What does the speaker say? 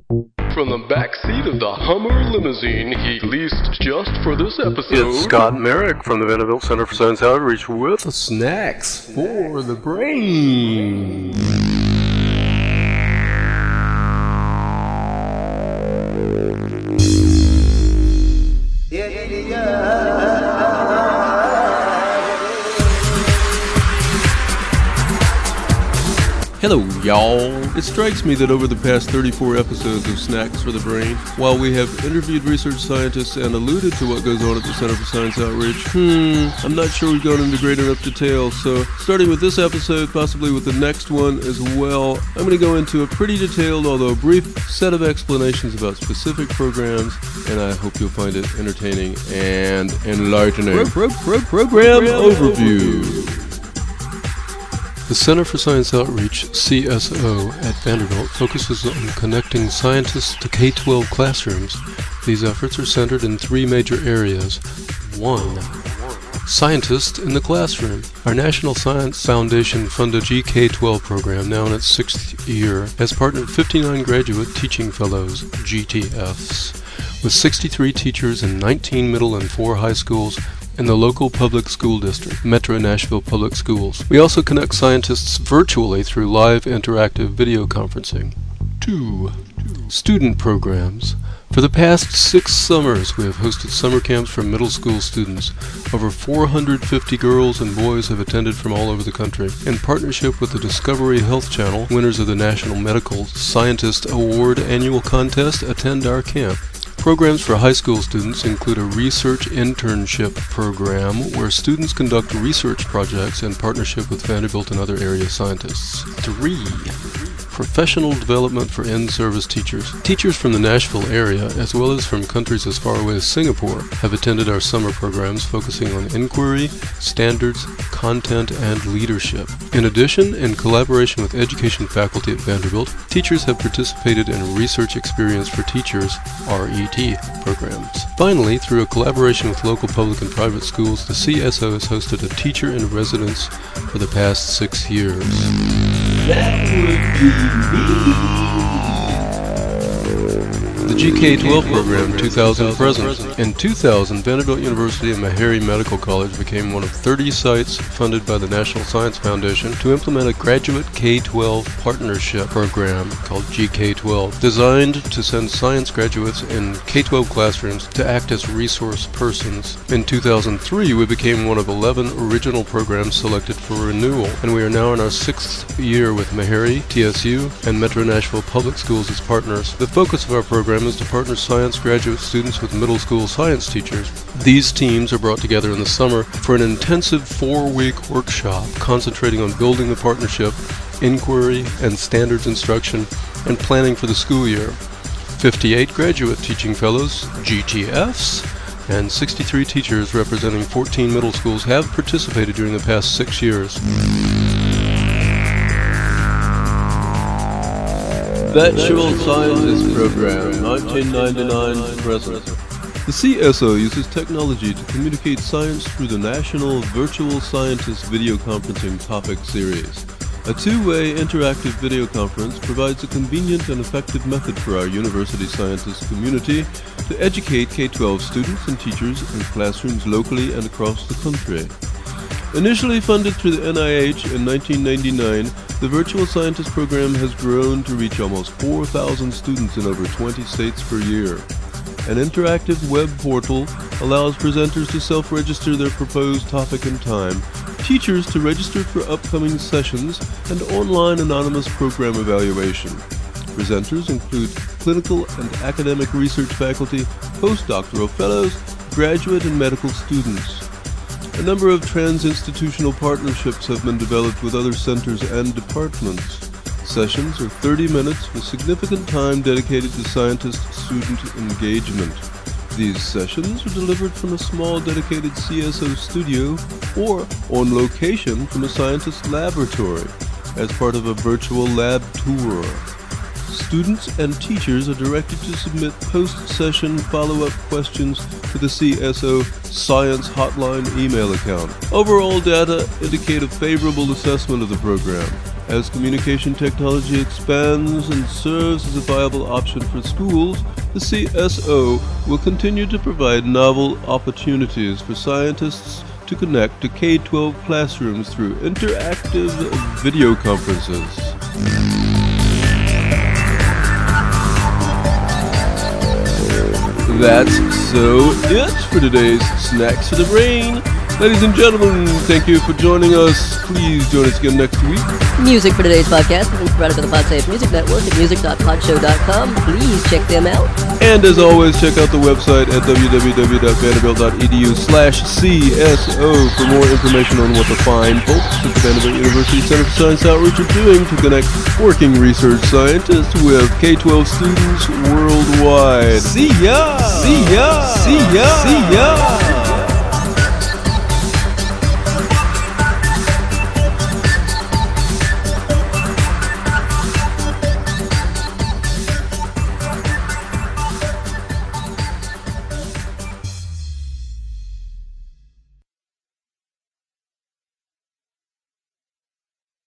From the back seat of the Hummer limousine he leased just for this episode, it's Scott Merrick from the Vanderbilt Center for Science Outreach with Snacks for the Brain. Hello, y'all. It strikes me that over the past 34 episodes of Snacks for the Brain, while we have interviewed research scientists and alluded to what goes on at the Center for Science Outreach, I'm not sure we've gone into great enough detail, so starting with this episode, possibly with the next one as well, I'm going to go into a pretty detailed, although brief, set of explanations about specific programs, and I hope you'll find it entertaining and enlightening. Program overview. The Center for Science Outreach, CSO, at Vanderbilt focuses on connecting scientists to K-12 classrooms. These efforts are centered in three major areas. 1. Scientists in the classroom. Our National Science Foundation-funded GK-12 program, now in its 6th year, has partnered 59 graduate teaching fellows, GTFs, with 63 teachers in 19 middle and 4 high schools in the local public school district, Metro Nashville Public Schools. We also connect scientists virtually through live interactive video conferencing. 2. Student programs. For the past 6 summers, we have hosted summer camps for middle school students. Over 450 girls and boys have attended from all over the country. In partnership with the Discovery Health Channel, winners of the National Medical Scientist Award annual contest attend our camp. Programs for high school students include a research internship program where students conduct research projects in partnership with Vanderbilt and other area scientists. 3. Professional development for in-service teachers. Teachers from the Nashville area, as well as from countries as far away as Singapore, have attended our summer programs focusing on inquiry, standards, content, and leadership. In addition, in collaboration with education faculty at Vanderbilt, teachers have participated in Research Experience for Teachers, RET, programs. Finally, through a collaboration with local public and private schools, the CSO has hosted a teacher in residence for the past 6 years. That would be me. The GK-12 program, 2000 present. In 2000, Vanderbilt University and Meharry Medical College became one of 30 sites funded by the National Science Foundation to implement a graduate K-12 partnership program called GK-12, designed to send science graduates in K-12 classrooms to act as resource persons. In 2003, we became one of 11 original programs selected for renewal, and we are now in our 6th year with Meharry, TSU, and Metro Nashville Public Schools as partners. The focus of our program is to partner science graduate students with middle school science teachers. These teams are brought together in the summer for an intensive 4-week workshop concentrating on building the partnership, inquiry and standards instruction, and planning for the school year. 58 graduate teaching fellows, GTFs, and 63 teachers representing 14 middle schools have participated during the past 6 years. Virtual Scientist Program, 1999 to present. The CSO uses technology to communicate science through the National Virtual Scientist Video Conferencing Topic Series. A 2-way interactive video conference provides a convenient and effective method for our university scientist community to educate K-12 students and teachers in classrooms locally and across the country. Initially funded through the NIH in 1999, the Virtual Scientist Program has grown to reach almost 4,000 students in over 20 states per year. An interactive web portal allows presenters to self-register their proposed topic and time, teachers to register for upcoming sessions, and online anonymous program evaluation. Presenters include clinical and academic research faculty, postdoctoral fellows, graduate and medical students. A number of trans-institutional partnerships have been developed with other centers and departments. Sessions are 30 minutes with significant time dedicated to scientist-student engagement. These sessions are delivered from a small dedicated CSO studio or on location from a scientist laboratory as part of a virtual lab tour. Students and teachers are directed to submit post-session follow-up questions to the CSO Science Hotline email account. Overall data indicate a favorable assessment of the program, As communication technology expands and serves as a viable option for schools, the CSO will continue to provide novel opportunities for scientists to connect to K-12 classrooms through interactive video conferences. That's so it for today's Snacks for the Brain. Ladies and gentlemen, thank you for joining us. Please join us again next week. Music for today's podcast is provided by the PodSafe Music Network at music.podshow.com. Please check them out. And as always, check out the website at www.vanderbilt.edu/CSO for more information on what the fine folks at the Vanderbilt University Center for Science Outreach are doing to connect working research scientists with K-12 students worldwide. See ya! See ya! See ya! See ya!